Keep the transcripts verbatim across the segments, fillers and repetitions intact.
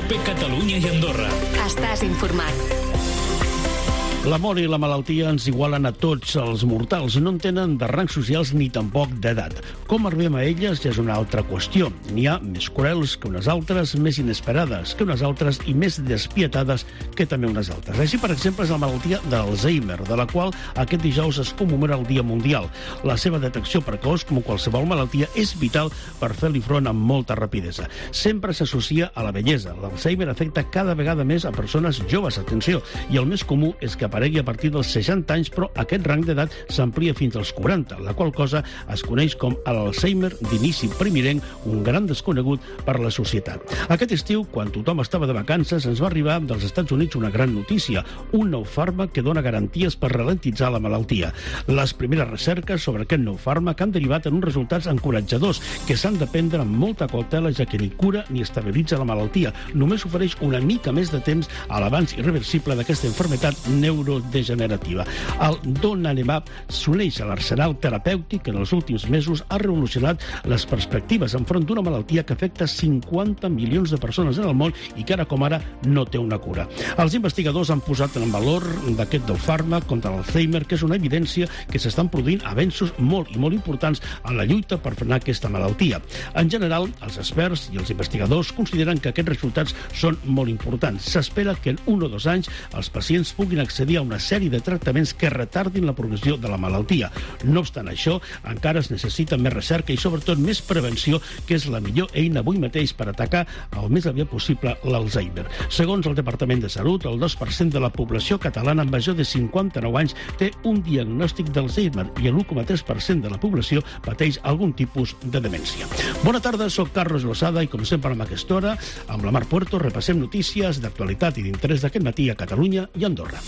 Cope Catalunya i Andorra. Estàs informat. La mort i la malaltia ens igualen a tots els mortals. No en tenen de rangs socials ni tampoc d'edat. Com arribem a elles ja és una altra qüestió. N'hi ha més cruels que unes altres, més inesperades que unes altres i més despietades que també unes altres. Així, per exemple, és la malaltia d'Alzheimer, de la qual aquest dijous es commemora el Dia Mundial. La seva detecció precoç, com qualsevol malaltia, és vital per fer-li front amb molta rapidesa. Sempre s'associa a la bellesa. L'Alzheimer afecta cada vegada més a persones joves, atenció, i el més comú és que aparegui a partir dels seixanta anys, però aquest rang d'edat s'amplia fins als quaranta, la qual cosa es coneix com l'Alzheimer d'inici primerenc, un gran desconegut per la societat. Aquest estiu, quan tothom estava de vacances, ens va arribar dels Estats Units una gran notícia, un nou fàrmac que dona garanties per ralentitzar la malaltia. Les primeres recerques sobre aquest nou fàrmac han derivat en uns resultats encoratjadors que s'han de prendre amb molta cautela, ja que ni cura ni estabilitza la malaltia. Només ofereix una mica més de temps a l'avanç irreversible d'aquesta malaltia neurodegenerativa. El donanemab s'uneix a l'arsenal terapèutic que en els últims mesos ha revolucionat les perspectives enfront d'una malaltia que afecta cinquanta milions de persones en el món i que ara com ara no té una cura. Els investigadors han posat en valor d'aquest nou fàrmac contra l'Alzheimer, que és una evidència que s'estan produint avenços molt i molt importants en la lluita per frenar aquesta malaltia. En general, els experts i els investigadors consideren que aquests resultats són molt importants. S'espera que en un o dos anys els pacients puguin accedir a una sèrie de tractaments que retardin la progressió de la malaltia. No obstant això, encara es necessita més recerca i sobretot més prevenció, que és la millor eina avui mateix per atacar el més aviat possible l'Alzheimer. Segons el Departament de Salut, el dos per cent de la població catalana major de cinquanta-nou anys té un diagnòstic d'Alzheimer i l'u coma tres per cent de la població pateix algun tipus de demència. Bona tarda, soc Carlos Losada i com sempre a aquesta hora, amb la Mar Puerto, repassem notícies d'actualitat i d'interès d'aquest matí a Catalunya i Andorra.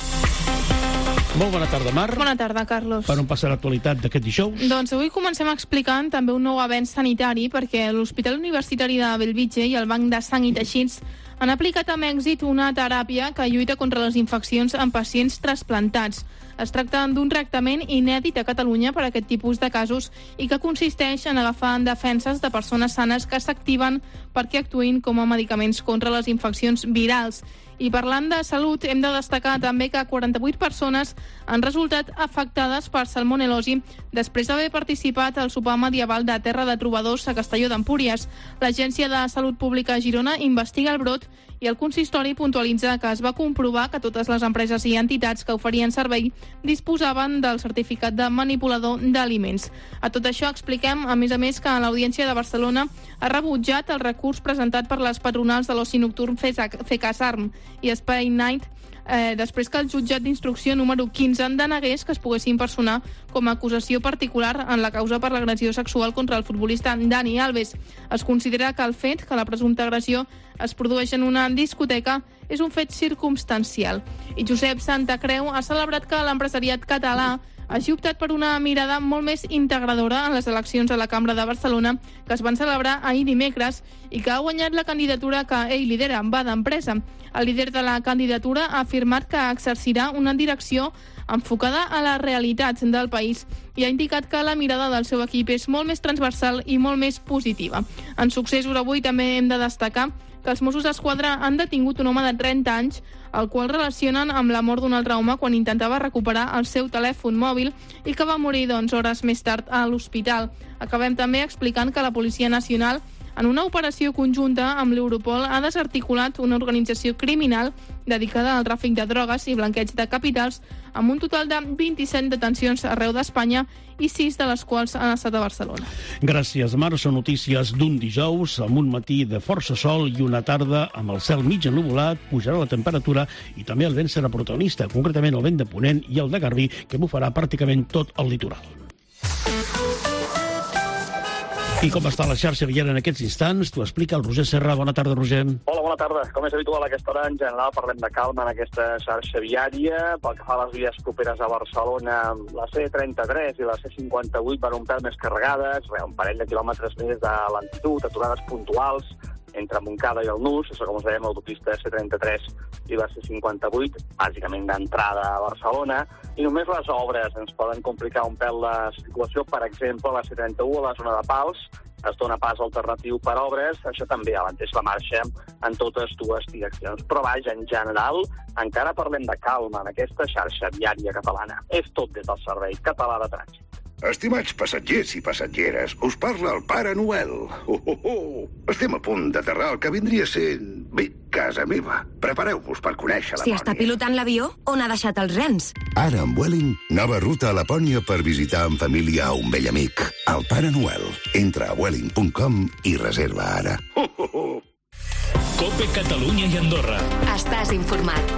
Molt bona tarda, Mar. Bona tarda, Carlos. Per on passa l'actualitat d'aquest dijous? Doncs avui comencem explicant també un nou avenç sanitari perquè l'Hospital Universitari de Bellvitge i el Banc de Sang i Teixits han aplicat amb èxit una teràpia que lluita contra les infeccions en pacients trasplantats. Es tracta d'un tractament inèdit a Catalunya per a aquest tipus de casos i que consisteix en agafar defenses de persones sanes que s'activen perquè actuïn com a medicaments contra les infeccions virals. I parlant de salut, hem de destacar també que quaranta-vuit persones han resultat afectades per salmonel·losi després d'haver participat al sopar medieval de Terra de Trobadors a Castelló d'Empúries. L'Agència de Salut Pública a Girona investiga el brot i el consistori puntualitza que es va comprovar que totes les empreses i entitats que oferien servei disposaven del certificat de manipulador d'aliments. A tot això expliquem, a més a més, que l'Audiència de Barcelona ha rebutjat el recurs presentat per les patronals de l'oci nocturn FECASARM i Spray Night, eh, després que el jutjat d'instrucció número quinze en denegués que es poguessin personar com a acusació particular en la causa per l'agressió sexual contra el futbolista Dani Alves. Es considera que el fet que la presumpta agressió es produeix en una discoteca és un fet circumstancial. I Josep Santacreu ha celebrat que l'empresariat català hagi optat per una mirada molt més integradora en les eleccions a la Cambra de Barcelona que es van celebrar ahir dimecres i que ha guanyat la candidatura que ell lidera, Va d'Empresa. El líder de la candidatura ha afirmat que exercirà una direcció enfocada a la realitat del país i ha indicat que la mirada del seu equip és molt més transversal i molt més positiva. En successos avui també hem de destacar que els Mossos d'Esquadra han detingut un home de trenta anys, el qual relacionen amb la mort d'un altre home quan intentava recuperar el seu telèfon mòbil i que va morir doncs, hores més tard a l'hospital. Acabem també explicant que la Policia Nacional, en una operació conjunta amb l'Europol, ha desarticulat una organització criminal dedicada al tràfic de drogues i blanqueig de capitals, amb un total de vint-i-set detencions arreu d'Espanya i sis de les quals han estat a Barcelona. Gràcies, Mar. Són notícies d'un dijous, amb un matí de força sol i una tarda amb el cel mig ennuvolat, pujarà la temperatura i també el vent serà protagonista, concretament el vent de Ponent i el de Garbí, que bufarà pràcticament tot el litoral. I com està la xarxa viària en aquests instants? T'ho explica el Roger Serra. Bona tarda, Roger. Hola, bona tarda. Com és habitual a aquesta hora, en general parlem de calma en aquesta xarxa viària. Pel que fa a les vies properes a Barcelona, la C trenta-tres i la C cinquanta-vuit van un pèl més carregades, un parell de quilòmetres més de lentitud, aturades puntuals entre Montcada i el Nus, això com us dèiem, l'autopista C trenta-tres i la C cinquanta-vuit, bàsicament d'entrada a Barcelona, i només les obres ens poden complicar un pèl la circulació, per exemple, la C trenta-u a la zona de Pals, es dona pas alternatiu per obres, això també alenteix la marxa en totes dues direccions. Però vaja, en general, encara parlem de calma en aquesta xarxa viària catalana. És tot des del Servei Català de Trànsit. Estimats passatgers i passatgeres, us parla el Pare Noel. Oh, oh, oh. Estem a punt d'aterrar el que vindria sent, bé, casa meva. Prepareu-vos per conèixer Lapònia. Si està pilotant l'avió, on ha deixat els rens? Ara amb Vueling, nova ruta a Lapònia per visitar en família a un vell amic. El Pare Noel. Entra a vueling punt com i reserva ara. Oh, oh, oh. COPE Catalunya i Andorra. Estàs informat.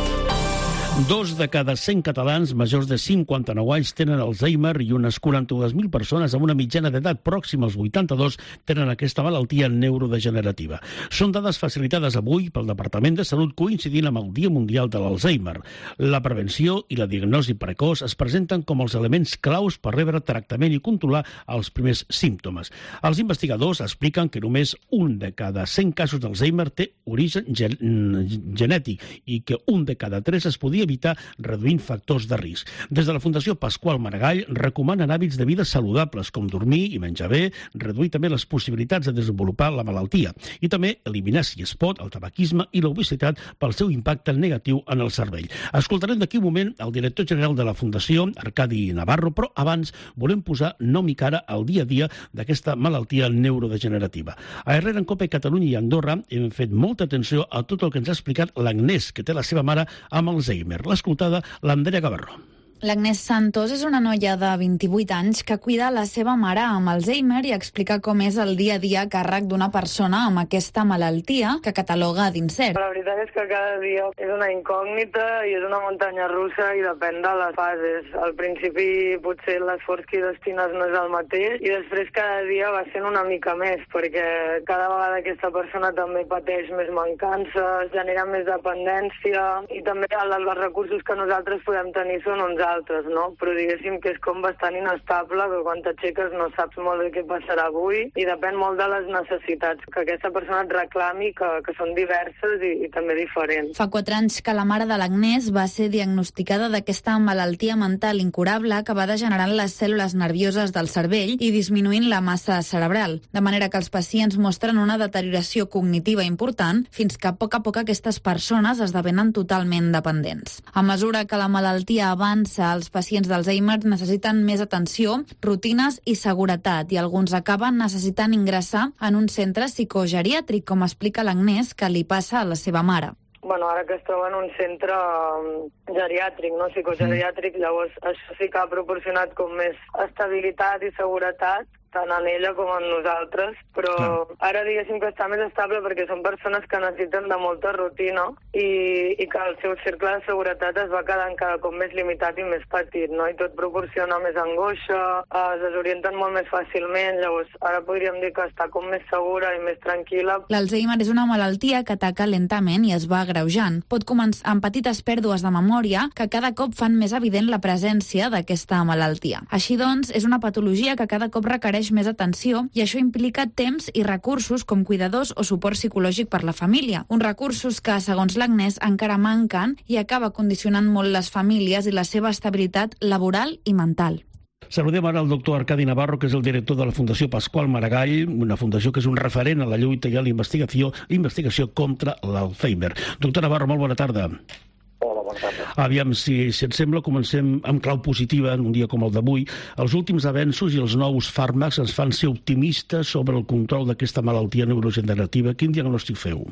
Dos de cada cent catalans majors de cinquanta-nou anys tenen Alzheimer i unes quaranta-dues mil persones amb una mitjana d'edat pròxima als vuitanta-dos tenen aquesta malaltia neurodegenerativa. Són dades facilitades avui pel Departament de Salut coincidint amb el Dia Mundial de l'Alzheimer. La prevenció i la diagnosi precoç es presenten com els elements claus per rebre tractament i controlar els primers símptomes. Els investigadors expliquen que només un de cada cent casos d'Alzheimer té origen gen genètic i que un de cada tres es podia evitar reduint factors de risc. Des de la Fundació Pasqual Maragall recomanen hàbits de vida saludables com dormir i menjar bé, reduir també les possibilitats de desenvolupar la malaltia i també eliminar, si es pot, el tabaquisme i l'obesitat pel seu impacte negatiu en el cervell. Escoltarem d'aquí un moment el director general de la Fundació, Arcadi Navarro, però abans volem posar nom i cara al dia a dia d'aquesta malaltia neurodegenerativa. A Herrera, en COPE Catalunya i Andorra hem fet molta atenció a tot el que ens ha explicat l'Agnès, que té la seva mare amb Alzheimer. L'escoltada l'Andrea Gavarró. L'Agnès Santos és una noia de vint-i-vuit anys que cuida la seva mare amb Alzheimer i explica com és el dia a dia a càrrec d'una persona amb aquesta malaltia que cataloga d'incert. La veritat és que cada dia és una incògnita i és una muntanya russa i depèn de les fases. Al principi potser l'esforç que hi destines no és el mateix i després cada dia va sent una mica més perquè cada vegada aquesta persona també pateix més mancances, genera més dependència i també els recursos que nosaltres podem tenir són uns altres, no? Però diguéssim que és com bastant inestable, que quan t'aixeques no saps molt bé què passarà avui i depèn molt de les necessitats que aquesta persona et reclami, que, que són diverses i, i també diferents. Fa quatre anys que la mare de l'Agnès va ser diagnosticada d'aquesta malaltia mental incurable que va degenerant les cèl·lules nervioses del cervell i disminuint la massa cerebral, de manera que els pacients mostren una deterioració cognitiva important fins que a poc a poc aquestes persones esdevenen totalment dependents. A mesura que la malaltia avança, els pacients d'Alzheimer necessiten més atenció, rutines i seguretat, i alguns acaben necessitant ingressar en un centre psicogeriàtric, com explica l'Agnès, que li passa a la seva mare. Bueno, ara que es troba en un centre geriàtric, no psicogeriàtric, llavors això sí que ha proporcionat com més estabilitat i seguretat, tant en ella com en nosaltres, però Clar. Ara diguéssim que està més estable perquè són persones que necessiten de molta rutina i, i que el seu cercle de seguretat es va quedant cada cop més limitat i més petit, no? I tot proporciona més angoixa, es desorienten molt més fàcilment, llavors ara podríem dir que està com més segura i més tranquil·la. L'Alzheimer és una malaltia que ataca lentament i es va agreujant. Pot començar amb petites pèrdues de memòria que cada cop fan més evident la presència d'aquesta malaltia. Així doncs, és una patologia que cada cop requereix més atenció i això implica temps i recursos com cuidadors o suport psicològic per la família. Uns recursos que, segons l'Agnès, encara manquen i acaba condicionant molt les famílies i la seva estabilitat laboral i mental. Saludem ara el doctor Arcadi Navarro, que és el director de la Fundació Pasqual Maragall, una fundació que és un referent a la lluita i a la investigació, investigació contra l'Alzheimer. Doctor Navarro, molt bona tarda. Hola, bona tarda. Aviam, si, si et sembla, comencem amb clau positiva en un dia com el d'avui. Els últims avenços i els nous fàrmacs ens fan ser optimistes sobre el control d'aquesta malaltia neurodegenerativa. Quin diagnòstic feu?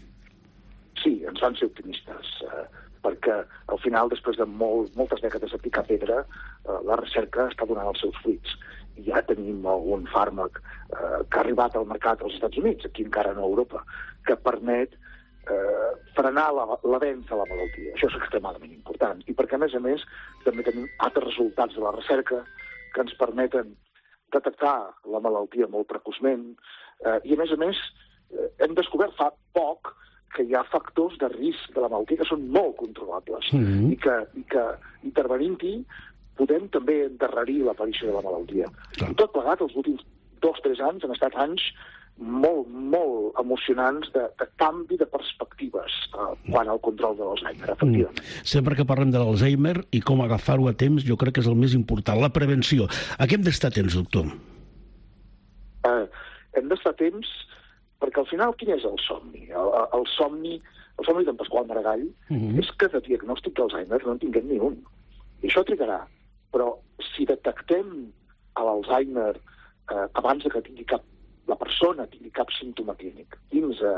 Sí, ens fan ser optimistes, eh, perquè al final, després de molt, moltes dècades de picar pedra, eh, la recerca està donant els seus fruits. I ja tenim algun fàrmac eh, que ha arribat al mercat als Estats Units, aquí encara no a Europa, que permet Eh, frenar l'avenç de la malaltia. Això és extremadament important. I perquè, a més a més, també tenim altres resultats de la recerca que ens permeten detectar la malaltia molt precoçment. Eh, I, a més a més, eh, hem descobert fa poc que hi ha factors de risc de la malaltia que són molt controlables mm-hmm. i que, i que intervenint-hi podem també endarrerir l'aparició de la malaltia. Clar. I tot plegat, els últims dos o tres anys han estat anys molt, molt emocionants de, de canvi de perspectives eh, quan al control de l'Alzheimer, efectivament. Mm. Sempre que parlem de l'Alzheimer i com agafar-ho a temps, jo crec que és el més important, la prevenció. A què hem d'estar atents, doctor? Eh, hem d'estar temps, perquè al final quin és el somni? El, el somni, el somni d'en Pasqual Maragall mm-hmm. és que de diagnòstic d'Alzheimer no en tinguem ni un. I això trigarà. Però si detectem l'Alzheimer eh, abans que tingui cap, la persona tingui cap símptoma clínic, quinze,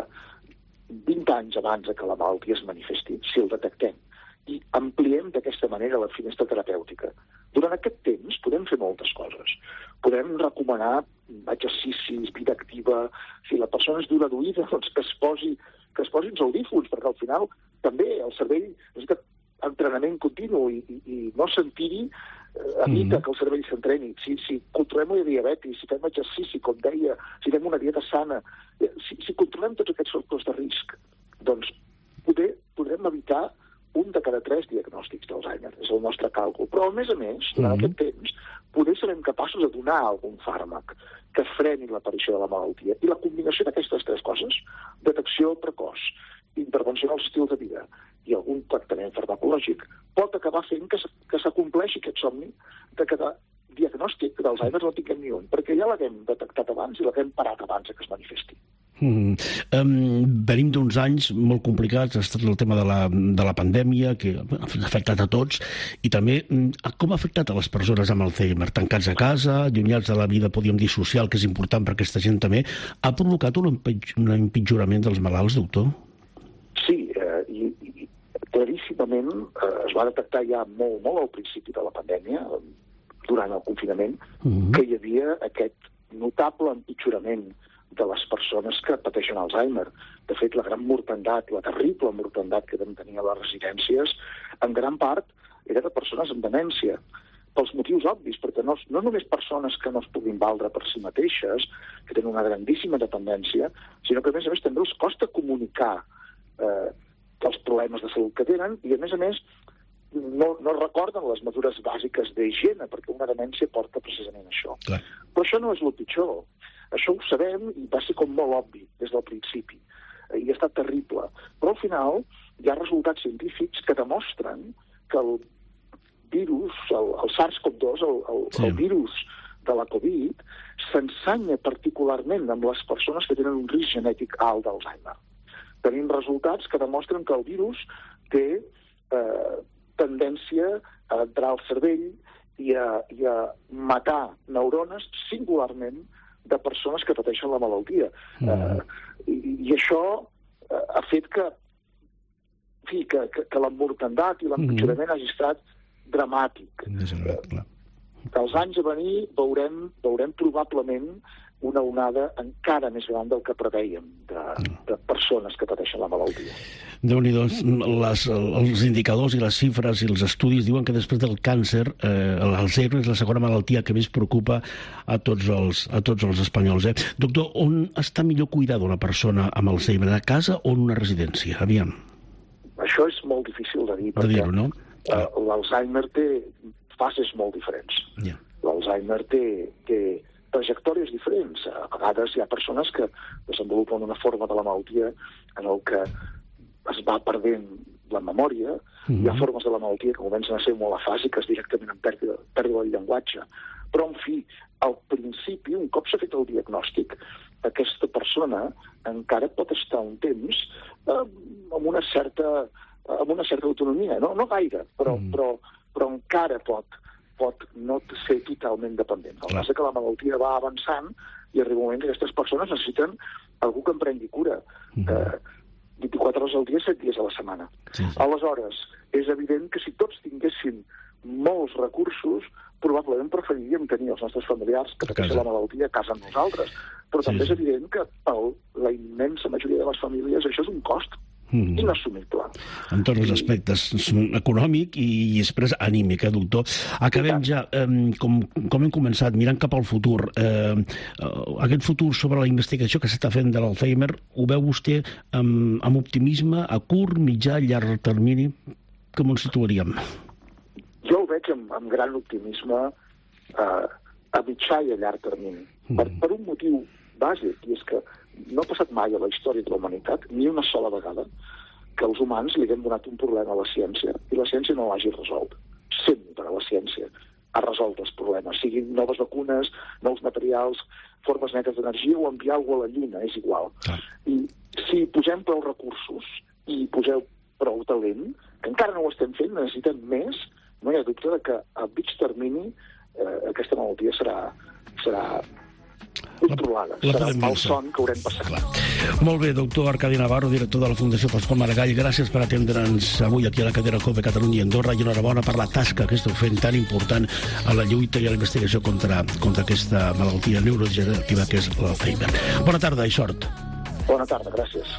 vint anys abans que la malaltia es manifesti, si el detectem, i ampliem d'aquesta manera la finestra terapèutica. Durant aquest temps podem fer moltes coses. Podem recomanar exercicis, vida activa. Si la persona és dura d'oïda, doncs que es posi, que es posi uns audífons, perquè al final també el cervell necessita entrenament continu i, i, i no sentir-hi eh, evita mm. que el cervell s'entreni. Si, si controlem la diabetis, si fem exercici, com deia, si fem una dieta sana, eh, si, si controlem tots aquests factors de risc, doncs poder, podrem evitar un de cada tres diagnòstics d'Alzheimer. És el nostre càlcul. Però, a més a més, durant mm-hmm. aquest temps, poder serem capaços de donar algun fàrmac que freni l'aparició de la malaltia. I la combinació d'aquestes tres coses, detecció precoç, intervenció en els estils de vida i algun tractament farmacològic, pot acabar fent que, que s'acompleixi aquest somni de que de diagnòstic d'Alzheimer no tinguem ni un, perquè ja l'haguem detectat abans i l'haguem parat abans que es manifesti. Mm. Um, venim d'uns anys molt complicats, ha estat el tema de la, de la pandèmia que ha afectat a tots, i també com ha afectat a les persones amb Alzheimer, tancats a casa, allunyats de la vida, podríem dir, social, que és important per aquesta gent també, ha provocat un, empitj un empitjorament dels malalts, doctor? Sí, eh, i, i claríssimament eh, es va detectar ja molt, molt al principi de la pandèmia, durant el confinament, mm-hmm. que hi havia aquest notable empitjorament de les persones que pateixen Alzheimer. De fet, la gran mortandat, la terrible mortandat que vam tenir a les residències, en gran part era de persones amb demència, pels motius obvis, perquè no, no només persones que no es puguin valdre per si mateixes, que tenen una grandíssima dependència, sinó que, a més a més, també els costa comunicar eh, els problemes de salut que tenen, i, a més a més, no, no recorden les mesures bàsiques d'higiene, perquè una demència porta precisament això. Clar. Però això no és el pitjor. Això ho sabem i va ser com molt obvi des del principi. I ha estat terrible. Però al final hi ha resultats científics que demostren que el virus, el, el SARS CoV dos, el, el, sí. el virus de la Covid, s'ensenya particularment amb les persones que tenen un risc genètic alt d'Alzheimer. Tenim resultats que demostren que el virus té eh, tendència a entrar al cervell i a, i a matar neurones singularment de persones que pateixen la malaltia. Mm. Uh, i, I això uh, ha fet que, en fi, que, que, que la mortandat i l'empitjorament mm. hagi estat dramàtic. Uh, els anys a venir veurem, veurem probablement una onada encara més gran del que preveiem de, de persones que pateixen la malaltia. Déu-n'hi-do, les, els indicadors i les xifres i els estudis diuen que després del càncer eh, l'Alzheimer és la segona malaltia que més preocupa a tots els, a tots els espanyols. Eh? Doctor, on està millor cuidar d'una persona amb Alzheimer, a casa o en una residència? Aviam. Això és molt difícil de dir, de perquè no? uh, l'Alzheimer té fases molt diferents. Yeah. L'Alzheimer té, té trajectòries diferents. A vegades hi ha persones que desenvolupen una forma de la malaltia en el que es va perdent la memòria, mm-hmm. hi ha formes de la malaltia que comencen a ser molt afàsiques, directament en pèrdua, pèrdua del llenguatge. Però, en fi, al principi, un cop s'ha fet el diagnòstic, aquesta persona encara pot estar un temps eh, amb una certa, amb una certa autonomia, no, no gaire, però, mm. però, però encara pot pot no ser totalment dependent. El que passa que la malaltia va avançant i arriba un moment que aquestes persones necessiten algú que en prengui cura. Mm-hmm. Eh, vint-i-quatre hores al dia, set dies a la setmana. Sí, sí. Aleshores, és evident que si tots tinguessin molts recursos, probablement preferiríem tenir els nostres familiars que pateixen la malaltia a casa amb nosaltres. Però sí, també sí. és evident que per la immensa majoria de les famílies això és un cost Mm. inassumible. En tots els aspectes, econòmic i, i després anímic, eh, doctor? Acabem ja, eh, com, com hem començat, mirant cap al futur. Eh, eh, aquest futur sobre la investigació que s'està fent de l'Alzheimer, ho veu vostè amb, amb optimisme a curt, mitjà, llarg termini? Com ens situaríem? Jo ho veig amb, amb gran optimisme eh, a mitjà i a llarg termini. Mm. Per, per un motiu bàsic, i és que no ha passat mai a la història de la humanitat, ni una sola vegada, que els humans li haguem donat un problema a la ciència i la ciència no l'hagi resolt. Sempre la ciència ha resolt els problemes, siguin noves vacunes, nous materials, formes netes d'energia o enviar alguna a la Lluna, és igual. Ah. I si posem prou recursos i poseu prou talent, que encara no ho estem fent, necessitem més, no hi ha dubte de que a mig termini eh, aquesta malaltia serà, serà controlada, la, la serà el malson que haurem passat. Clar. Molt bé, doctor Arcadi Navarro, director de la Fundació Pasqual Maragall, gràcies per atendre'ns avui aquí a la cadira COPE Catalunya i Andorra, i enhorabona per la tasca que esteu fent tan important a la lluita i a la investigació contra, contra aquesta malaltia neurodegenerativa que és l'Alzheimer. Bona tarda i sort. Bona tarda, gràcies.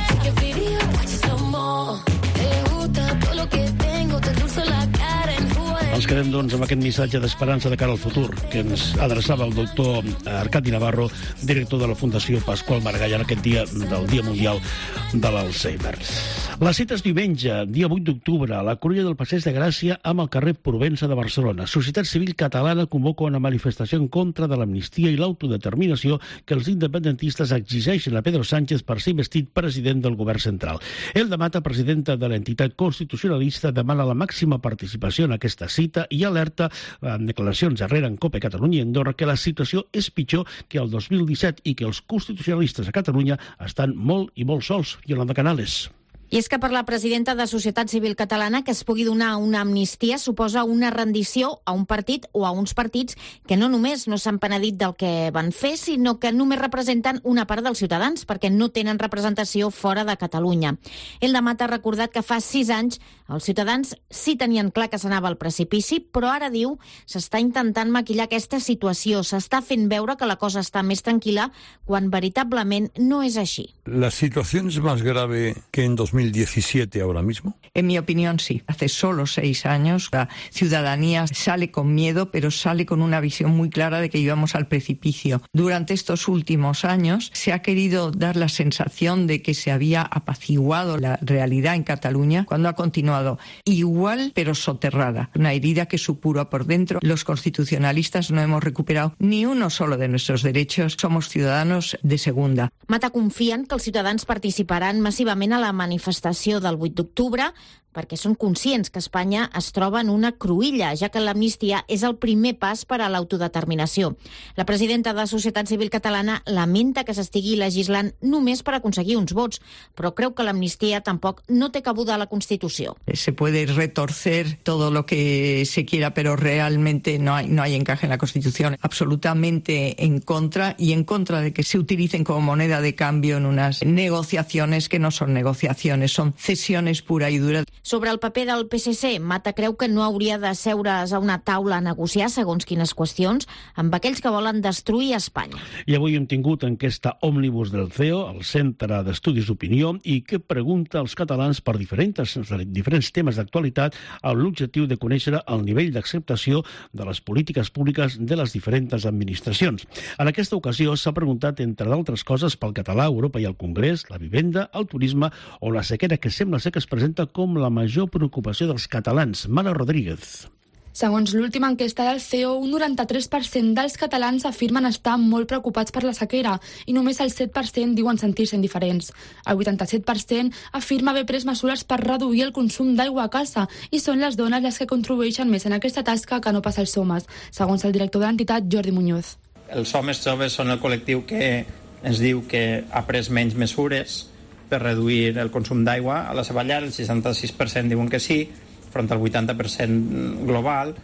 Ens quedem, doncs, amb aquest missatge d'esperança de cara al futur que ens adreçava el doctor Arcadi Navarro, director de la Fundació Pasqual Maragall, en aquest dia del Dia Mundial de l'Alzheimer. La cita és diumenge, dia vuit d'octubre, a la cruïlla del Passeig de Gràcia amb el carrer Provença de Barcelona. Societat Civil Catalana convoca una manifestació en contra de l'amnistia i l'autodeterminació que els independentistes exigeixen a Pedro Sánchez per ser investit president del govern central. Elda Mata, presidenta de l'entitat constitucionalista, demana la màxima participació en aquesta cita i alerta en declaracions darrere en COPE Catalunya i Andorra que la situació és pitjor que el dos mil disset i que els constitucionalistes a Catalunya estan molt i molt sols. Yolanda Canales. I és que per la presidenta de Societat Civil Catalana que es pugui donar una amnistia suposa una rendició a un partit o a uns partits que no només no s'han penedit del que van fer, sinó que només representen una part dels ciutadans perquè no tenen representació fora de Catalunya. Elda Mata ha recordat que fa sis anys els ciutadans sí tenien clar que s'anava al precipici, però ara diu s'està intentant maquillar aquesta situació, s'està fent veure que la cosa està més tranquil·la quan veritablement no és així. La situació és més grave que en dos mil diecisiete ahora mismo? En mi opinión, sí. Hace solo seis años la ciudadanía sale con miedo, pero sale con una visión muy clara de que íbamos al precipicio. Durante estos últimos años se ha querido dar la sensación de que se había apaciguado la realidad en Cataluña cuando ha continuado igual, pero soterrada. Una herida que supura por dentro. Los constitucionalistas no hemos recuperado ni uno solo de nuestros derechos. Somos ciudadanos de segunda. Mata confia en que els ciutadans participaran massivament a la manifestació del vuit d'octubre perquè són conscients que Espanya es troba en una cruïlla, ja que l'amnistia és el primer pas per a l'autodeterminació. La presidenta de Societat Civil Catalana lamenta que s'estigui legislant només per aconseguir uns vots, però creu que l'amnistia tampoc no té cabuda a la Constitució. Se puede retorcer todo lo que se quiera, pero realmente no hay, no hay encaje en la Constitución. Absolutamente en contra y en contra de que se utilicen como moneda de cambio en unas negociaciones que no son negociaciones, son cesiones pura y dura. Sobre el paper del P S C, Mata creu que no hauria de seure's a una taula a negociar segons quines qüestions amb aquells que volen destruir Espanya. I avui hem tingut enquesta òmnibus del C E O, el Centre d'Estudis d'Opinió, i que pregunta als catalans per diferents, diferents temes d'actualitat amb l'objectiu de conèixer el nivell d'acceptació de les polítiques públiques de les diferents administracions. En aquesta ocasió s'ha preguntat, entre d'altres coses, pel català, Europa i el Congrés, la vivenda, el turisme o la sequera, que sembla ser que es presenta com la major preocupació dels catalans. Mara Rodríguez. Segons l'última enquesta del C E O, un noranta-tres per cent dels catalans afirmen estar molt preocupats per la sequera i només el set per cent diuen sentir-se indiferents. El vuitanta-set per cent afirma haver pres mesures per reduir el consum d'aigua a casa i són les dones les que contribueixen més en aquesta tasca que no pas els homes, segons el director de l'entitat, Jordi Muñoz. Els homes joves són el col·lectiu que ens diu que ha pres menys mesures per reduir el consum d'aigua a la seva llar. El seixanta-sis per cent diuen que sí, front al vuitanta per cent global,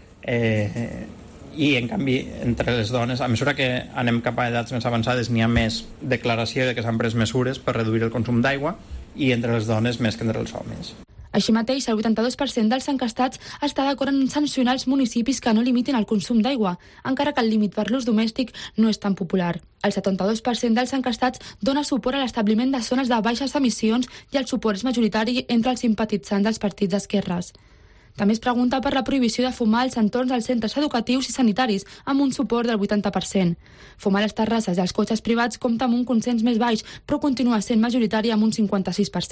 eh, i en canvi entre les dones, a mesura que anem cap a edats més avançades, n'hi ha més declaració de que s'han pres mesures per reduir el consum d'aigua, i entre les dones més que entre els homes. Així mateix, el vuitanta-dos per cent dels encastats està d'acord en sancionar els municipis que no limitin el consum d'aigua, encara que el límit per l'ús domèstic no és tan popular. El setanta-dos per cent dels encastats dona suport a l'establiment de zones de baixes emissions i el suport és majoritari entre els simpatitzants dels partits d'esquerres. També es pregunta per la prohibició de fumar als entorns dels centres educatius i sanitaris, amb un suport del vuitanta per cent. Fumar a les terrasses i als cotxes privats compta amb un consens més baix, però continua sent majoritari amb un cinquanta-sis per cent.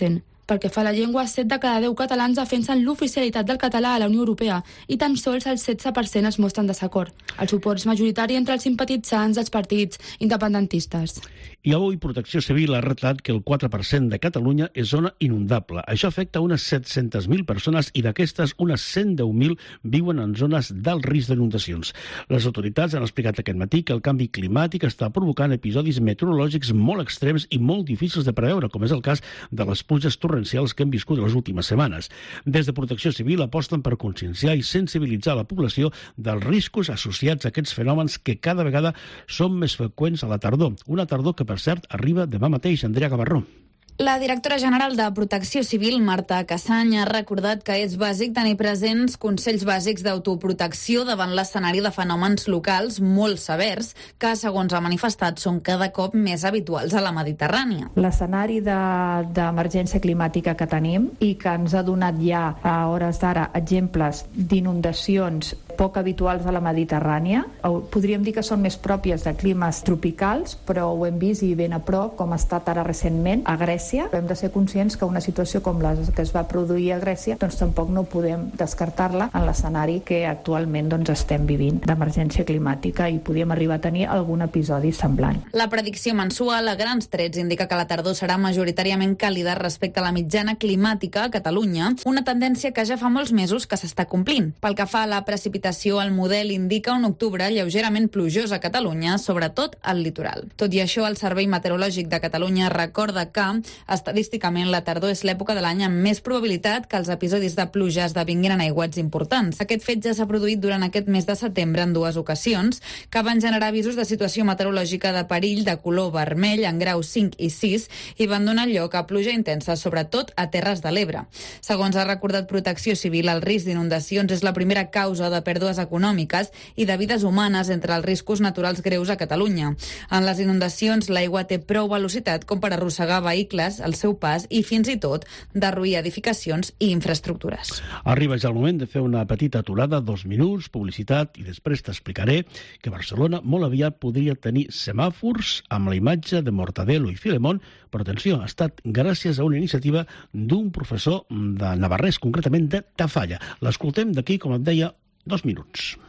Pel que fa a la llengua, set de cada deu catalans defensen l'oficialitat del català a la Unió Europea i tan sols el setze per cent es mostren desacord. El suport és majoritari entre els simpatitzants dels partits independentistes. I avui Protecció Civil ha retratat que el quatre per cent de Catalunya és zona inundable. Això afecta unes set-centes mil persones i d'aquestes unes cent deu mil viuen en zones d'alt risc d'inundacions. Les autoritats han explicat aquest matí que el canvi climàtic està provocant episodis meteorològics molt extrems i molt difícils de preveure, com és el cas de les pluges torrencials que hem viscut les últimes setmanes. Des de Protecció Civil aposten per conscienciar i sensibilitzar la població dels riscos associats a aquests fenòmens que cada vegada són més freqüents a la tardor. Una tardor que, per cert, arriba demà mateix. Andrea Gavarró. La directora general de Protecció Civil, Marta Cassany, ha recordat que és bàsic tenir presents consells bàsics d'autoprotecció davant l'escenari de fenòmens locals molt severs que, segons ha manifestat, són cada cop més habituals a la Mediterrània. L'escenari d'emergència climàtica que tenim i que ens ha donat ja a hores d'ara exemples d'inundacions poc habituals a la Mediterrània. Podríem dir que són més pròpies de climes tropicals, però ho hem vist i ben a prop, com ha estat ara recentment a Grècia. Hem de ser conscients que una situació com la que es va produir a Grècia, doncs tampoc no podem descartar-la en l'escenari que actualment doncs, estem vivint d'emergència climàtica i podríem arribar a tenir algun episodi semblant. La predicció mensual a grans trets indica que la tardor serà majoritàriament càlida respecte a la mitjana climàtica a Catalunya, una tendència que ja fa molts mesos que s'està complint. Pel que fa a la precipitació, el model indica un octubre lleugerament plujós a Catalunya, sobretot al litoral. Tot i això, el Servei Meteorològic de Catalunya recorda que estadísticament, la tardor és l'època de l'any amb més probabilitat que els episodis de pluja esdevinguin en aiguats importants. Aquest fet ja s'ha produït durant aquest mes de setembre en dues ocasions, que van generar avisos de situació meteorològica de perill de color vermell en graus cinc i sis i van donar lloc a pluja intensa, sobretot a Terres de l'Ebre. Segons ha recordat Protecció Civil, el risc d'inundacions és la primera causa de pèrdues econòmiques i de vides humanes entre els riscos naturals greus a Catalunya. En les inundacions, l'aigua té prou velocitat com per arrossegar vehicles al seu pas i fins i tot derruir edificacions i infraestructures. Arriba ja el moment de fer una petita aturada, dos minuts, publicitat, i després t'explicaré que Barcelona molt aviat podria tenir semàfors amb la imatge de Mortadelo i Filemón, però atenció, ha estat gràcies a una iniciativa d'un professor de Navarrés, concretament de Tafalla. L'escoltem d'aquí, com et deia, dos minuts.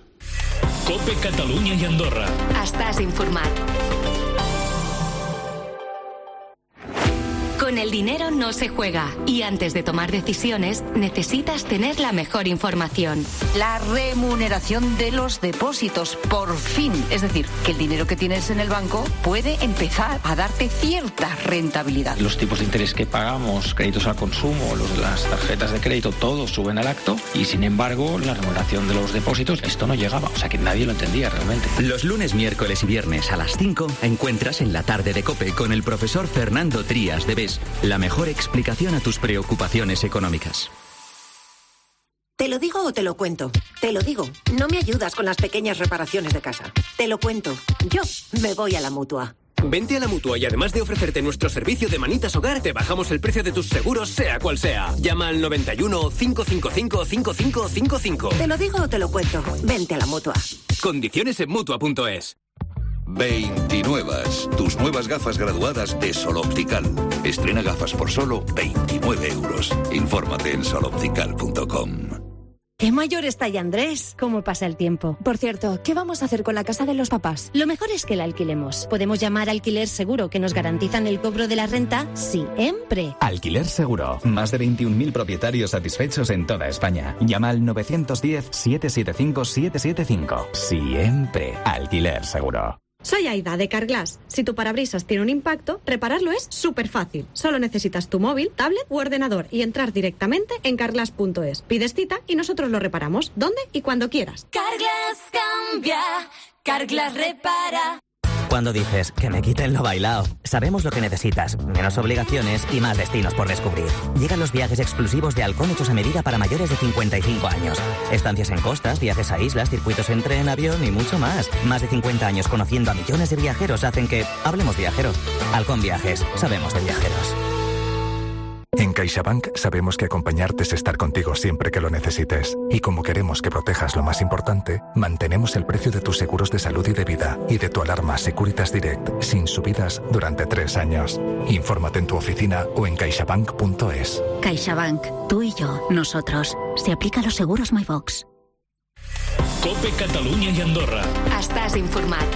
COPE Catalunya i Andorra. Estàs informat. Con el dinero no se juega y antes de tomar decisiones necesitas tener la mejor información. La remuneración de los depósitos, por fin. Es decir, que el dinero que tienes en el banco puede empezar a darte cierta rentabilidad. Los tipos de interés que pagamos, créditos al consumo, los de las tarjetas de crédito, todos suben al acto y sin embargo la remuneración de los depósitos, esto no llegaba. O sea que nadie lo entendía realmente. Los lunes, miércoles y viernes a las cinco encuentras en la tarde de COPE con el profesor Fernando Trías de B E S la mejor explicación a tus preocupaciones económicas. ¿Te lo digo o te lo cuento? Te lo digo. No me ayudas con las pequeñas reparaciones de casa. Te lo cuento. Yo me voy a la Mutua. Vente a la Mutua y además de ofrecerte nuestro servicio de manitas hogar, te bajamos el precio de tus seguros, sea cual sea. Llama al noventa y uno, cinco cinco cinco, cinco cinco cinco cinco. ¿Te lo digo o te lo cuento? Vente a la Mutua. Condiciones en Mutua punto es. veintinuevas, tus nuevas gafas graduadas de Sol Optical. Estrena gafas por solo veintinueve euros. Infórmate en sol optical punto com. ¡Qué mayor está ya Andrés! ¿Cómo pasa el tiempo? Por cierto, ¿qué vamos a hacer con la casa de los papás? Lo mejor es que la alquilemos. Podemos llamar a Alquiler Seguro, que nos garantizan el cobro de la renta siempre. Alquiler Seguro. Más de veintiún mil propietarios satisfechos en toda España. Llama al nueve uno cero, siete siete cinco, siete siete cinco. Siempre. Alquiler Seguro. Soy Aida, de Carglass. Si tu parabrisas tiene un impacto, repararlo es súper fácil. Solo necesitas tu móvil, tablet u ordenador y entrar directamente en carglass punto es. Pides cita y nosotros lo reparamos, donde y cuando quieras. Carglass cambia, Carglass repara. Cuando dices que me quiten lo bailao, sabemos lo que necesitas, menos obligaciones y más destinos por descubrir. Llegan los viajes exclusivos de Halcón hechos a medida para mayores de cincuenta y cinco años. Estancias en costas, viajes a islas, circuitos en tren, avión y mucho más. Más de cincuenta años conociendo a millones de viajeros hacen que hablemos viajero. Halcón Viajes, sabemos de viajeros. En CaixaBank sabemos que acompañarte es estar contigo siempre que lo necesites. Y como queremos que protejas lo más importante, mantenemos el precio de tus seguros de salud y de vida y de tu alarma Securitas Direct sin subidas durante tres años. Infórmate en tu oficina o en caixabank punto es. CaixaBank. Tú y yo. Nosotros. Se aplica a los seguros MyVox. Cope Catalunya i Andorra. Estàs informat.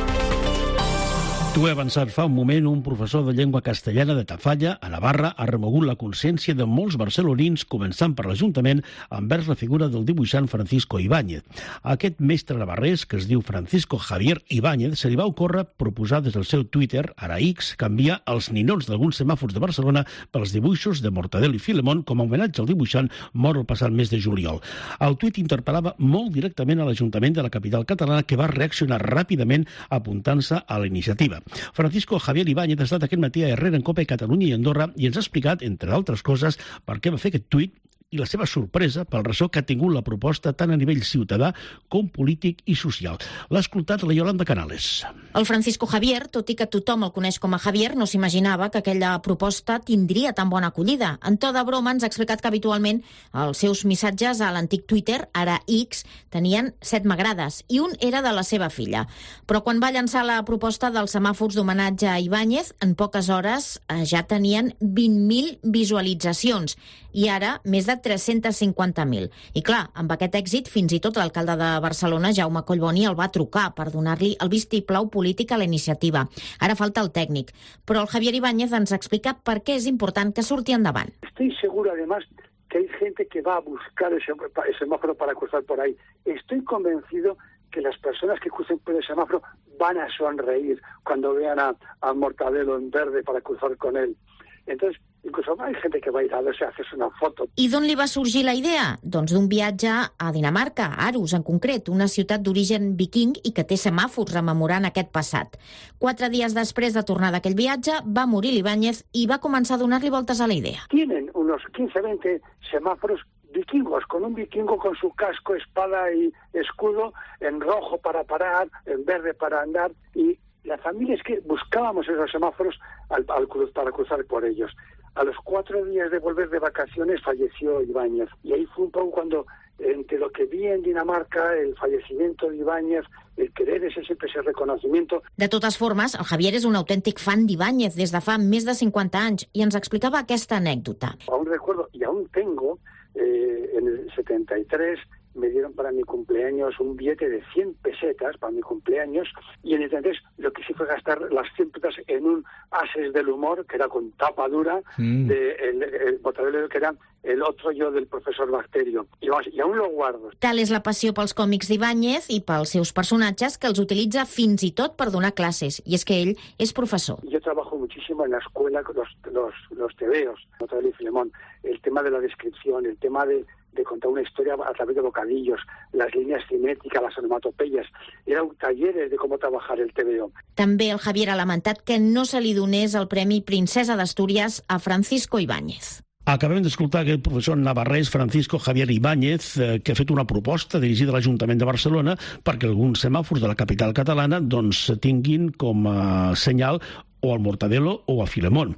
T'ho he avançat fa un moment, un professor de llengua castellana de Tafalla, a Navarra, ha remogut la consciència de molts barcelonins, començant per l'Ajuntament, envers la figura del dibuixant Francisco Ibáñez. A aquest mestre navarrès, que es diu Francisco Javier Ibáñez, se li va ocórrer proposar des del seu Twitter, ara X, canviar els ninots d'alguns semàfors de Barcelona pels dibuixos de Mortadelo i Filemón com a homenatge al dibuixant mort el passat mes de juliol. El tuit interpel·lava molt directament a l'Ajuntament de la capital catalana, que va reaccionar ràpidament apuntant-se a la iniciativa. Francisco Javier Ibáñez ha estat aquest matí a Herrera en Cope Catalunya i Andorra i ens ha explicat, entre d'altres coses, per què va fer aquest tuit i la seva sorpresa pel ressò que ha tingut la proposta tant a nivell ciutadà com polític i social. L'ha escoltat la Yolanda Canales. El Francisco Javier, tot i que tothom el coneix com a Javier, no s'imaginava que aquella proposta tindria tan bona acollida. En to de broma ens ha explicat que habitualment els seus missatges a l'antic Twitter, ara X, tenien set m'agrades i un era de la seva filla. Però quan va llançar la proposta dels semàfors d'homenatge a Ibáñez, en poques hores ja tenien vint mil visualitzacions i ara més de tres-cents cinquanta mil. I clar, amb aquest èxit, fins i tot l'alcalde de Barcelona, Jaume Collboni, el va trucar per donar-li el vistiplau polític a la iniciativa. Ara falta el tècnic, però el Javier Ibáñez ens explica per què és important que surti endavant. Estoy seguro, además, que hay gente que va a buscar ese, ese semáforo para cruzar por ahí. Estoy convencido que las personas que crucen por el semáforo van a sonreír cuando vean a, a Mortadelo en verde para cruzar con él. Entonces, incluso hay gente que va a ir a verse a hacerse una foto. I d'on li va sorgir la idea? Doncs d'un viatge a Dinamarca, a Aarhus en concret, una ciutat d'origen viking i que té semàfors rememorant aquest passat. Quatre dies després de tornar d'aquell viatge, va morir l'Ibáñez i va començar a donar-li voltes a la idea. Tienen unos quince a veinte semáforos vikingos, con un vikingo con su casco, espada y escudo, en rojo para parar, en verde para andar, y la familia es que buscábamos esos semáforos al, al cruz, para cruzar por ellos. A los cuatro días de volver de vacaciones falleció Ibáñez. Y ahí fue un poco cuando, entre lo que vi en Dinamarca, el fallecimiento de Ibáñez, el querer ese siempre ese reconocimiento. De totes formes, el Javier és un autèntic fan d'Ibáñez des de fa més de cinquanta anys i ens explicava aquesta anècdota. Aún recuerdo, y aún tengo, eh, en el setenta y tres, me dieron para mi cumpleaños un billete de cien pesetas para mi cumpleaños y en el setenta y tres lo que hice fue gastar las cien pesetas en un Ases del Humor, que era con tapa dura, mm. de el, el Mortadelo, que era el otro yo del profesor Bacterio. Y, vamos, y aún lo guardo. Tal és la passió pels còmics d'Ibáñez i pels seus personatges que els utilitza fins i tot per donar classes. I és que ell és professor. Yo trabajo muchísimo en la escuela con los, los, los tebeos, Mortadelo y Filemón. El tema de la descripción, el tema de de contar una historia a través de bocadillos, las líneas cinéticas, las onomatopeyas. Eren talleres de com trabajar el tebeo. També el Javier ha lamentat que no se li donés el Premi Princesa d'Astúries a Francisco Ibáñez. Acabem d'escoltar aquest professor navarrès Francisco Javier Ibáñez, eh, que ha fet una proposta dirigida a l'Ajuntament de Barcelona perquè alguns semàfors de la capital catalana doncs, tinguin com a senyal o al Mortadelo o a Filemón.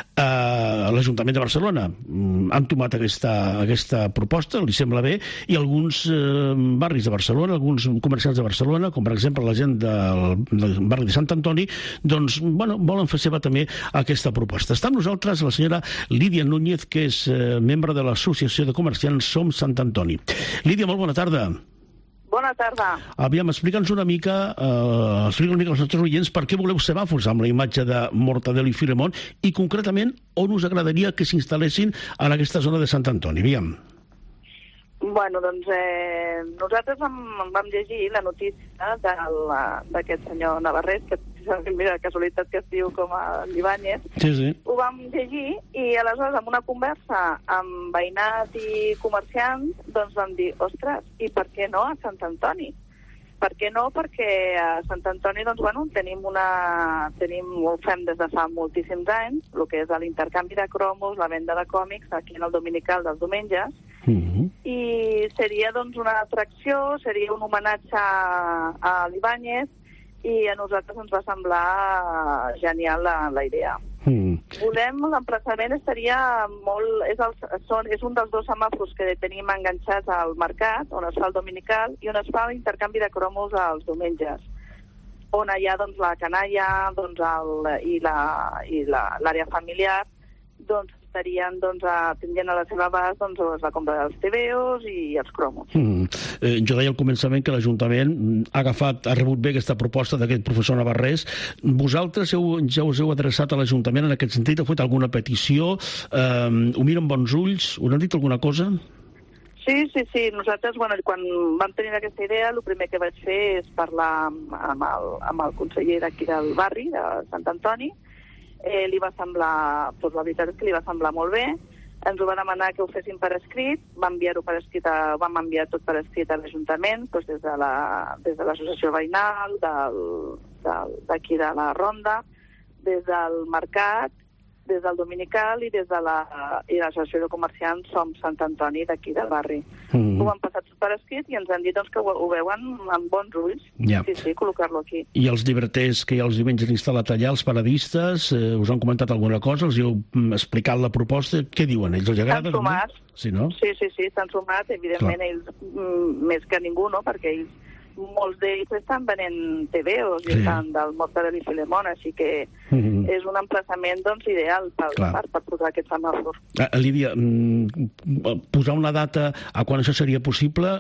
Uh, L'Ajuntament de Barcelona um, han tomat aquesta, aquesta proposta, li sembla bé, i alguns uh, barris de Barcelona, alguns comerciants de Barcelona, com per exemple la gent del, del barri de Sant Antoni, doncs, bueno, volen fer seva també aquesta proposta. Està amb nosaltres la senyora Lídia Núñez, que és uh, membre de l'Associació de Comerciants Som Sant Antoni. Lídia, molt bona tarda. Bona tarda. Aviam, explica'ns una mica, eh, explica una mica als nostres oients per què voleu semàfors amb la imatge de Mortadelo i Filemón i concretament on us agradaria que s'instal·lessin en aquesta zona de Sant Antoni. Aviam. Bueno, doncs eh, nosaltres vam, vam llegir la notícia d'aquest senyor navarrès, que mira, casualitat que es diu com a Ibáñez. Sí, sí. Ho vam llegir i aleshores amb una conversa amb veïnat i comerciants doncs vam dir, ostres, i per què no a Sant Antoni? Per què no? Perquè a Sant Antoni doncs, bueno, tenim una... Tenim, ho fem des de fa moltíssims anys, el que és l'intercanvi de cromos, la venda de còmics aquí en el Dominical dels diumenges, mm-hmm. i seria doncs una atracció, seria un homenatge a, a l'Ibáñez, i a nosaltres ens va semblar genial la, la idea. Mm. volem, l'emplaçament estaria molt... És, el, són, és un dels dos semàfors que tenim enganxats al mercat, on es fa el dominical, i on es fa l'intercanvi de cromos els diumenges, on hi ha doncs, la canalla doncs, el, i l'àrea la, i familiar, doncs estarien, doncs, a, tindrien a la seva abast doncs, la compra dels T V Os i els cromos. Mm. Eh, jo deia al començament que l'Ajuntament ha agafat, ha rebut bé aquesta proposta d'aquest professor Navarrés. Vosaltres heu, ja us heu adreçat a l'Ajuntament en aquest sentit? Heu fet alguna petició? Eh, ho miren bons ulls? Us han dit alguna cosa? Sí, sí, sí. Nosaltres, bueno, quan vam tenir aquesta idea, el primer que vaig fer és parlar amb, amb, el, amb el conseller d'aquí del barri, de Sant Antoni. Eh, li va semblar, doncs la veritat és que li va semblar molt bé, ens ho va demanar que ho féssim per escrit, vam enviar-ho per escrit, a, vam enviar tot per escrit a l'Ajuntament, doncs des de la, des de l'associació veïnal, d'aquí de la Ronda, des del mercat, des del dominical i des de la, i l'associació de comerciants Som Sant Antoni d'aquí del barri. Mm. Ho han passat tot per escrit i ens han dit doncs, que ho, ho veuen amb bons ulls. Ja. Sí, sí, col·locar-lo aquí. I els llibreters que ja els diumenges han instal·lat allà, els paradistes, eh, us han comentat alguna cosa? Els heu explicat la proposta? Què diuen? Ells els agrada? S'han sumat. Sí, no? Sí, sí, sí, s'han sumat. Evidentment, Clar. ells mm, més que ningú, no? Perquè ells molts d'ells estan venent T V Os i sí. estan del Mortadell i Filemón, així que mm-hmm. és un emplaçament doncs, ideal per, per, per posar aquest semàfor. Ah, Lídia, posar una data a quan això seria possible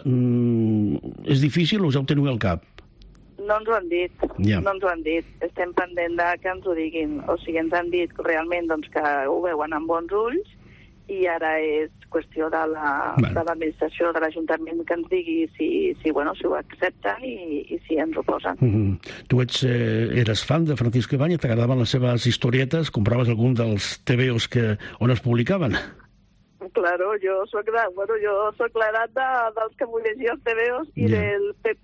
mm, és difícil o us heu tingut al cap? No ens ho han dit, yeah. no ens ho han dit. Estem pendent de que ens ho diguin. O sigui, ens han dit realment doncs, que ho veuen amb bons ulls i ara és qüestió de l'administració, la, de l'Ajuntament que ens digui si, si, bueno, si ho accepten i, i si ens ho posen. Mm-hmm. Tu ets, eh, eres fan de Francisco Ibáñez, t'agradaven les seves historietes, compraves algun dels T V Os que, on es publicaven? Claro, jo soc de, bueno, jo soc l'edat de, dels que vull llegir els T V Os i yeah. del Pepe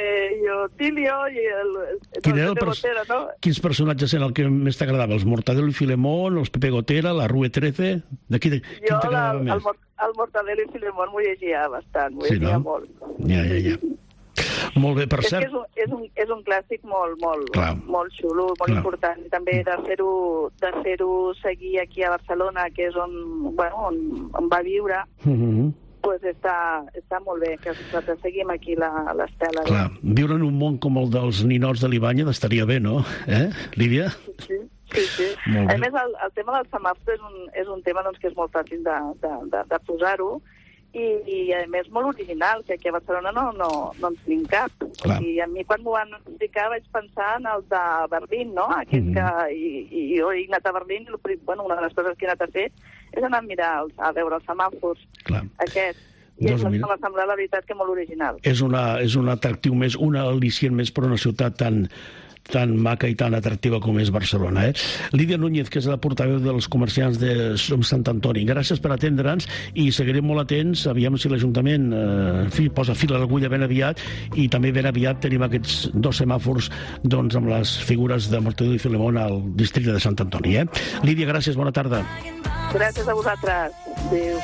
i Otilio i el, el Pepe el pers Gotera, no? Quins personatges eren el que més t'agradava? Els Mortadelo i Filemón, els Pepe Gotera, la Rue trece? De qui, de, jo quin t'agradava més? El, el Mortadelo i Filemón m'ho llegia bastant, m'ho sí, llegia no? molt. Ja, ja, ja. Molt bé, per és cert... És un, és, un, és un clàssic molt, molt, molt xulo, molt Clar. important. I també de fer-ho de fer-ho seguir aquí a Barcelona, que és on, bueno, on, on va viure, mm-hmm. pues està, està molt bé que nosaltres seguim aquí l'estela. Clar, viure en un món com el dels ninots de l'Ibáñez estaria bé, no? Eh, Lídia? Sí, sí, sí. A més, el, el tema del semàfor és un, és un tema doncs, que és molt fàcil de, de, de, de posar-ho i, i a més molt original, que aquí a Barcelona no, no, no en tenim cap. I a mi quan m'ho van explicar vaig pensar en els de Berlín, no? Aquests que, i, i jo he anat a Berlín i bueno, una de les coses que he anat a fer és anar a mirar, els, a veure els semàfors aquests. I doncs, això m'ha semblat, la veritat, que molt original. És, una, és un atractiu més, una al·licient més per una ciutat tan, tan maca i tan atractiva com és Barcelona. Eh? Lídia Núñez, que és la portaveu dels comerciants de Som Sant Antoni, gràcies per atendre'ns i seguirem molt atents, aviam si l'Ajuntament eh, en fi, posa fil a l'agulla ben aviat i també ben aviat tenim aquests dos semàfors doncs, amb les figures de Mortadelo i Filemón al districte de Sant Antoni. Eh? Lídia, gràcies, bona tarda. Gràcies a vosaltres. Adéu.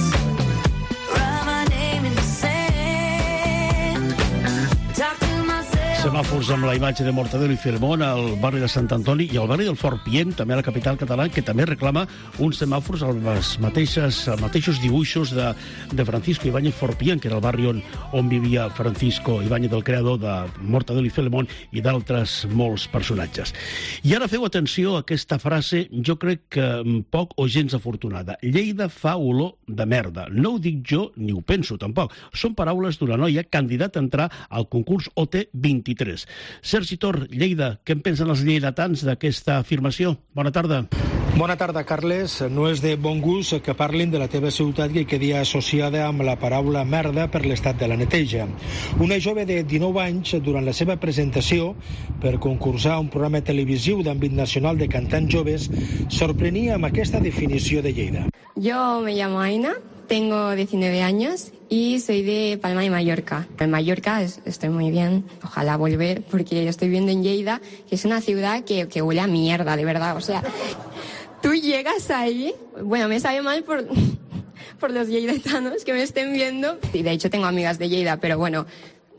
Semàfors amb la imatge de Mortadelo i Filemón al barri de Sant Antoni i al barri del Fort Pient, també a la capital catalana, que també reclama uns semàfors amb els mateixos, els mateixos dibuixos de, de Francisco Ibáñez Fort Pient, que era el barri on, on vivia Francisco Ibáñez, el creador de Mortadelo i Filemón i d'altres molts personatges. I ara feu atenció a aquesta frase, jo crec que poc o gens afortunada. Lleida fa olor de merda. No ho dic jo ni ho penso tampoc. Són paraules d'una noia candidata a entrar al concurs O T vint-i-tres. Sergi Tor, Lleida, què en pensen els lleidatans d'aquesta afirmació? Bona tarda. Bona tarda, Carles. No és de bon gust que parlin de la teva ciutat i que quedi associada amb la paraula merda per l'estat de la neteja. Una jove de dinou anys, durant la seva presentació per concursar a un programa televisiu d'àmbit nacional de cantants joves, sorprenia amb aquesta definició de Lleida. Yo me llamo Aina, tengo diecinueve años y soy de Palma de Mallorca. En Mallorca es, estoy muy bien, ojalá volver, porque estoy viendo en Lleida, que es una ciudad que, que huele a mierda, de verdad. O sea, tú llegas ahí, bueno, me sabe mal por, por los lleidatanos que me estén viendo. Y de hecho tengo amigas de Lleida, pero bueno,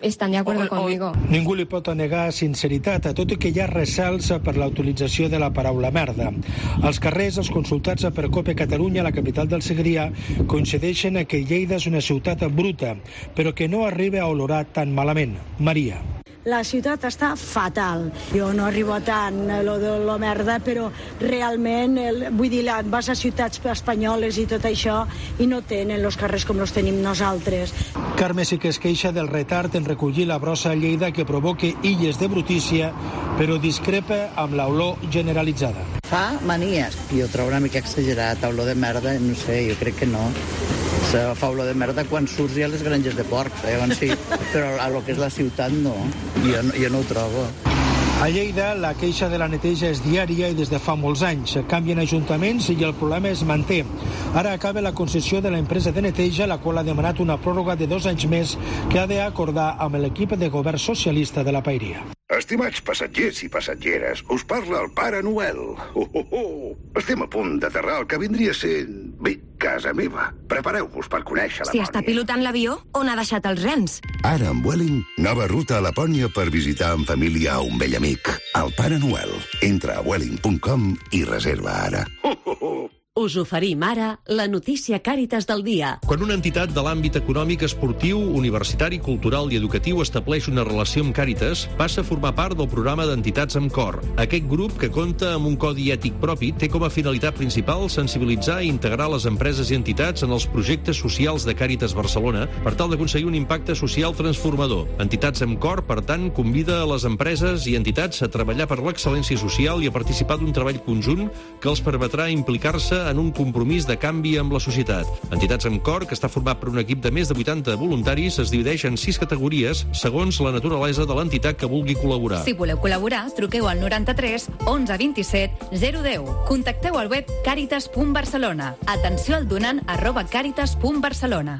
están de acuerdo conmigo. Ningú li pot negar sinceritat, tot i que hi ha recels per la utilització de la paraula merda. Els carrers, els consultats per COPE Catalunya, la capital del Segrià, coincideixen que Lleida és una ciutat bruta, però que no arriba a olorar tan malament. Maria. La ciutat està fatal. Jo no arribo a tant lo de la merda, però realment, el, vull dir, vas a ciutats espanyoles i tot això i no tenen els carrers com els tenim nosaltres. Carme sí que es queixa del retard en recollir la brossa a Lleida que provoca illes de brutícia, però discrepa amb l'olor generalitzada. Fa manies. Jo trobo una mica exagerat. Olor de merda, no sé, jo crec que no. Se fa olor de merda quan surts ja a les granges de porcs, eh? Sí, però a lo que és la ciutat no. Jo, jo no ho trobo. A Lleida, la queixa de la neteja és diària i des de fa molts anys. Canvien ajuntaments i el problema es manté. Ara acaba la concessió de l'empresa de neteja, la qual ha demanat una pròrroga de dos anys més que ha d'acordar amb l'equip de govern socialista de la Paeria. Estimats passatgers i passatgeres, us parla el Pare Noel. Oh, oh, oh. Estem a punt d'aterrar el que vindria sent, bé, casa meva. Prepareu-vos per conèixer Si Lapònia. està pilotant l'avió, on ha deixat els rens? Ara amb Vueling, nova ruta a Lapònia per visitar en família a un vell amic, el Pare Noel. Entra a vueling punt com i reserva ara. Oh, oh, oh. Us oferim ara la notícia Càritas del dia. Quan una entitat de l'àmbit econòmic, esportiu, universitari, cultural i educatiu estableix una relació amb Càritas, passa a formar part del programa d'entitats amb cor. Aquest grup, que compta amb un codi ètic propi, té com a finalitat principal sensibilitzar i integrar les empreses i entitats en els projectes socials de Càritas Barcelona per tal d'aconseguir un impacte social transformador. Entitats amb cor, per tant, convida a les empreses i entitats a treballar per l'excel·lència social i a participar d'un treball conjunt que els permetrà implicar-se en un compromís de canvi amb la societat. Entitats amb cor, que està format per un equip de més de vuitanta voluntaris, es divideix en sis categories segons la naturalesa de l'entitat que vulgui col·laborar. Si voleu col·laborar, truqueu al noranta-tres onze vint-i-set zero deu. Contacteu al web càritas punt barcelona. Atenció al donant arroba càritas punt barcelona.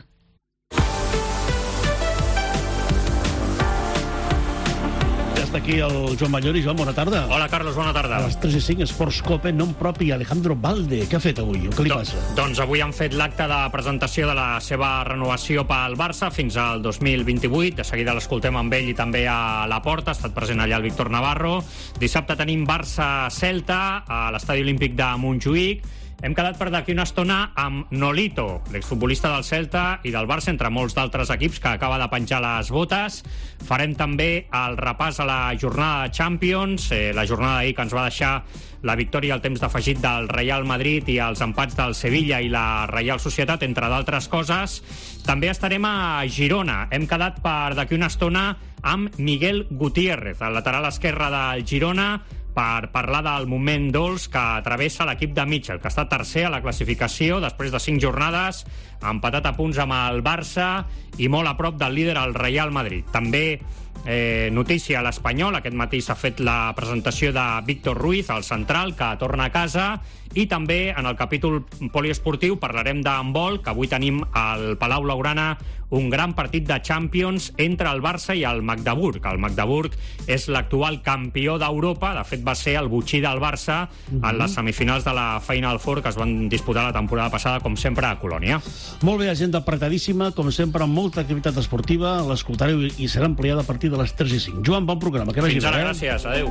Aquí el Joan Mallori. Joan, bona tarda. Hola, Carlos, bona tarda. A les tres i cinc, Esports Cope, nom propi, Alejandro Valde. Què ha fet avui? Què li Do passa? Doncs avui han fet l'acte de presentació de la seva renovació pel Barça fins al dos mil vint-i-vuit. De seguida l'escoltem amb ell i també a la porta. Ha estat present allà el Víctor Navarro. Dissabte tenim Barça-Celta a l'Estadi Olímpic de Montjuïc. Hem quedat per d'aquí una estona amb Nolito, l'exfutbolista del Celta i del Barça, entre molts d'altres equips, que acaba de penjar les botes. Farem també el repàs a la jornada de Champions, eh, la jornada d'ahir que ens va deixar la victòria al temps d'afegit del Real Madrid i els empats del Sevilla i la Reial Societat, entre d'altres coses. També estarem a Girona. Hem quedat per d'aquí una estona amb Miguel Gutiérrez, el lateral esquerre del Girona, per parlar del moment dolç que travessa l'equip de Mitchell, que està tercer a la classificació després de cinc jornades, empatat a punts amb el Barça i molt a prop del líder, el Real Madrid. També eh, notícia a l'Espanyol, aquest matí s'ha fet la presentació de Víctor Ruiz, el central, que torna a casa, i també en el capítol poliesportiu parlarem d'handbol, que avui tenim al Palau Blaugrana un gran partit de Champions entre el Barça i el Magdeburg. El Magdeburg és l'actual campió d'Europa, de fet va ser el botxí del Barça uh-huh. en les semifinals de la Final Four que es van disputar la temporada passada, com sempre, a Colònia. Molt bé, agenda apretadíssima, com sempre, amb molta activitat esportiva. L'escoltareu i serà ampliada a partir de les tres i cinc. Joan, bon programa. Que vagi Fins ara, bé, eh? gràcies. Adéu.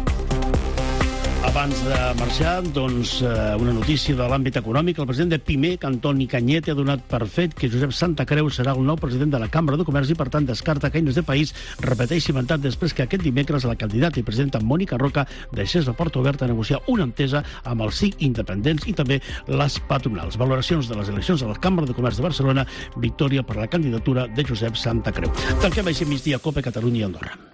Abans de marxar, doncs, una notícia de l'àmbit econòmic. El president de Pimec, Antoni Cañete, ha donat per fet que Josep Santacreu serà el nou president de la Cambra de Comerç i, per tant, descarta que Eines de País repeteixi mandat després que aquest dimecres la candidata i presidenta Mònica Roca deixés la porta oberta a negociar una entesa amb els cinc independents i també les patronals. Valoracions de les eleccions a la Cambra de Comerç de Barcelona, victòria per la candidatura de Josep Santacreu. Tanquem així migdia Cope Catalunya i Andorra.